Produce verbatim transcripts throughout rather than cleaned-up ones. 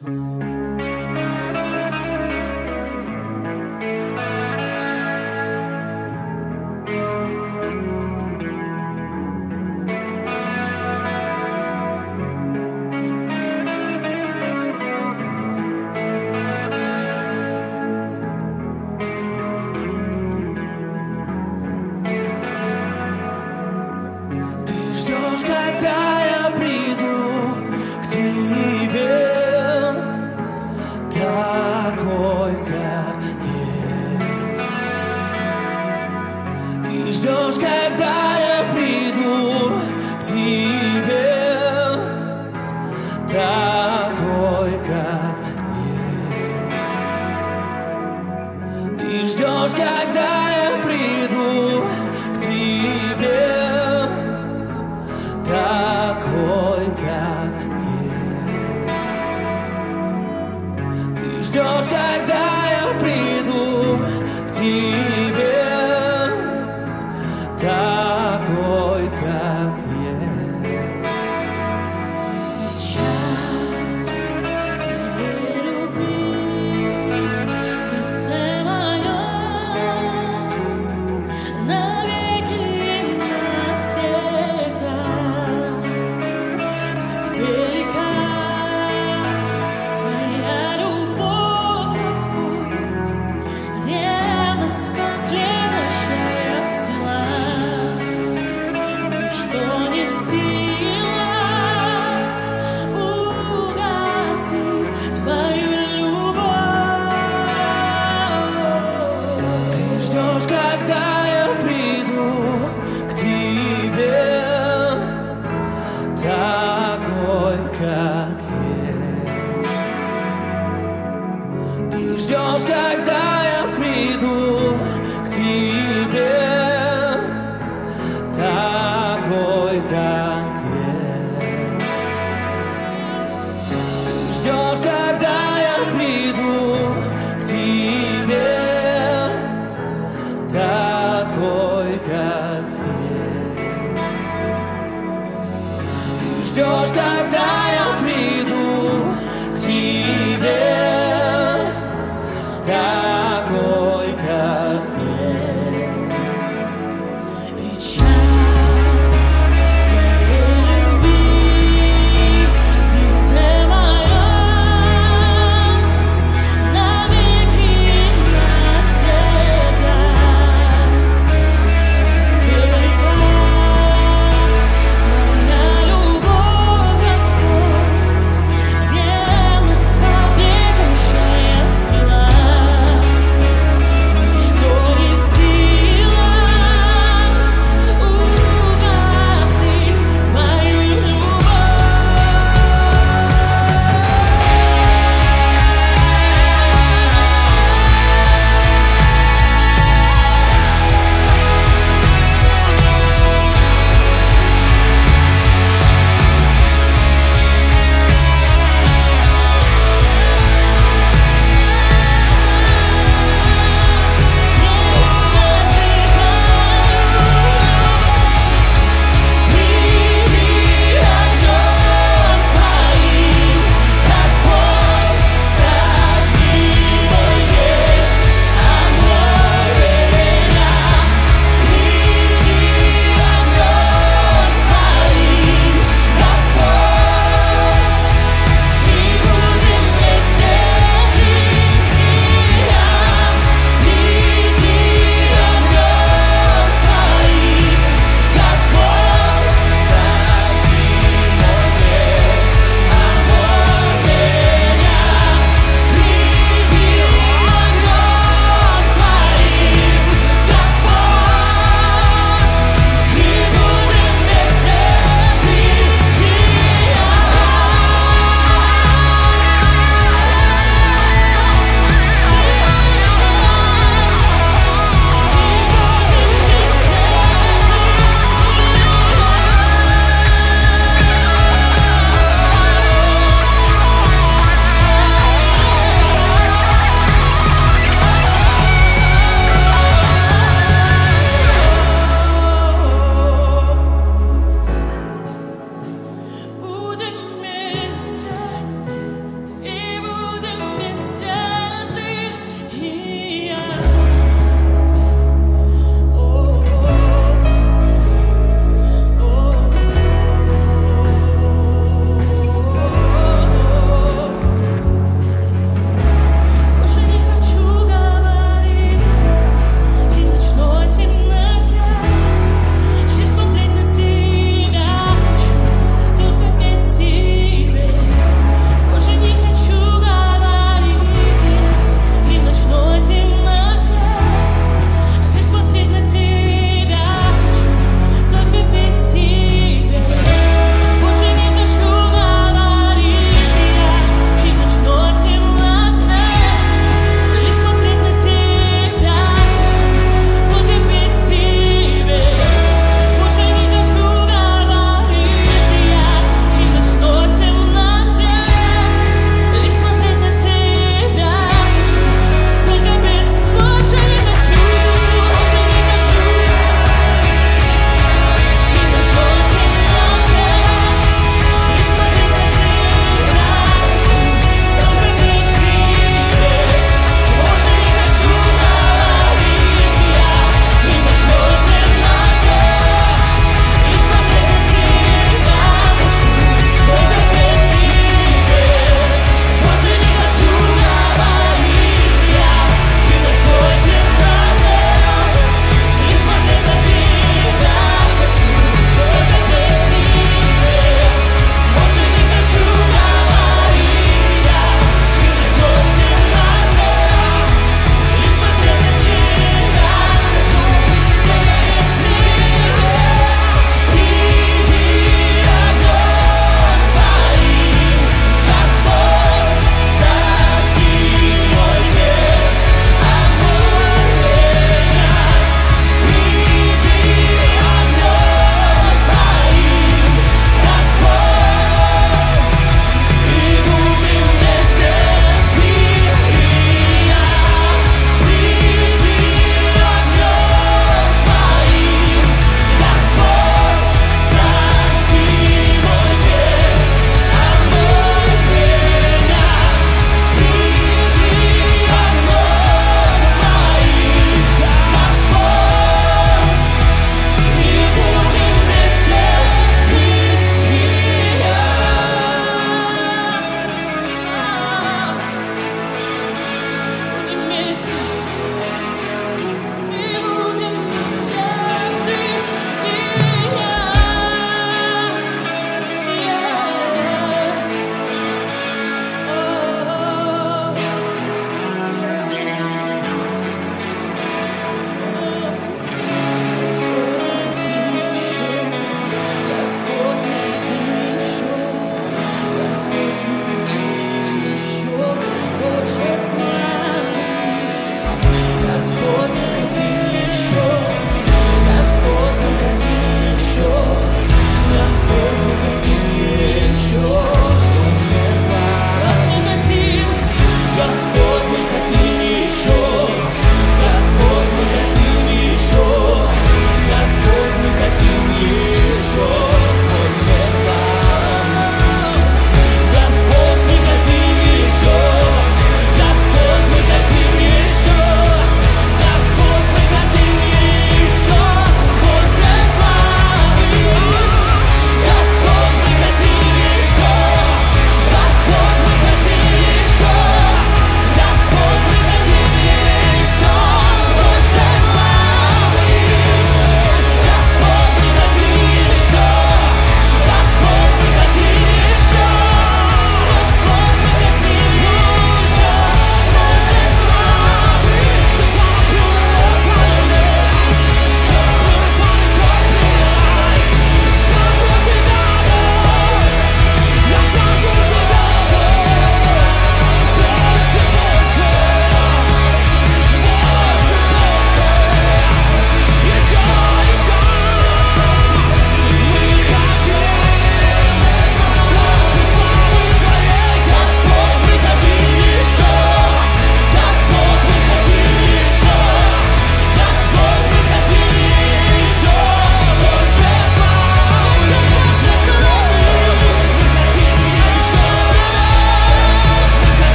Когда я приду к тебе, такой, как есть. Ты ждешь, когда я приду к тебе, такой, как есть. Ты ждешь, когда я приду к тебе, такой, как есть. Ты ждешь, когда я приду к тебе, такой, как есть. Печать твоей любви в сердце моем навеки и навсегда. Велика Твоя любовь, Господь, ревность, как летящая стрела. Ничто не в силах угасить Твою любовь. Ты ждешь, когда я приду к тебе, такой, как есть. Ты ждешь, когда я приду к тебе, такой, как есть. Ты ждешь, когда я приду к тебе, такой, как есть. Ты ждешь, когда я приду к тебе, такой, как есть. Печать Твоей любви в сердце моем навеки и навсегда. Как велика Твоя любовь, Господь.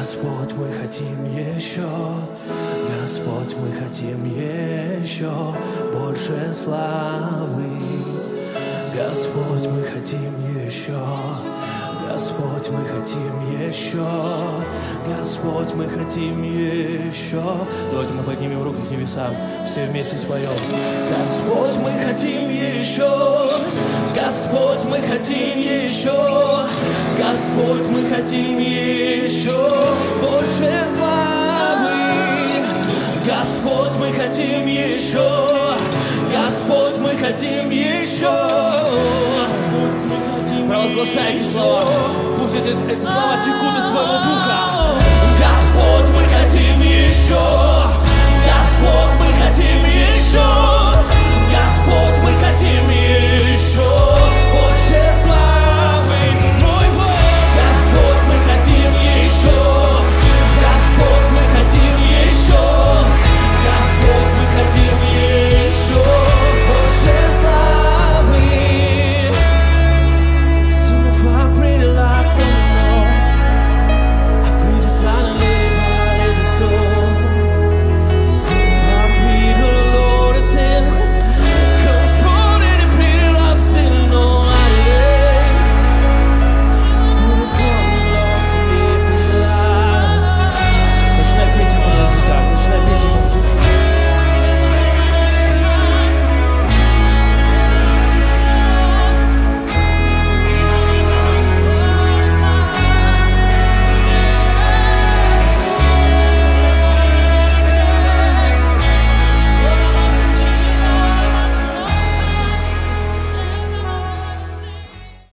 Господь, мы хотим еще, Господь, мы хотим еще больше славы. Господь, мы хотим еще, Господь, мы хотим еще, Господь, мы хотим еще. Давайте мы поднимем руки к небесам, все вместе споем. Господь, мы хотим еще, Господь, мы хотим еще, Господь, мы хотим еще больше славы. Господь, мы хотим еще, Господь, мы хотим еще. Провозглашайте слова, пусть эти, эти слова текут из твоего духа.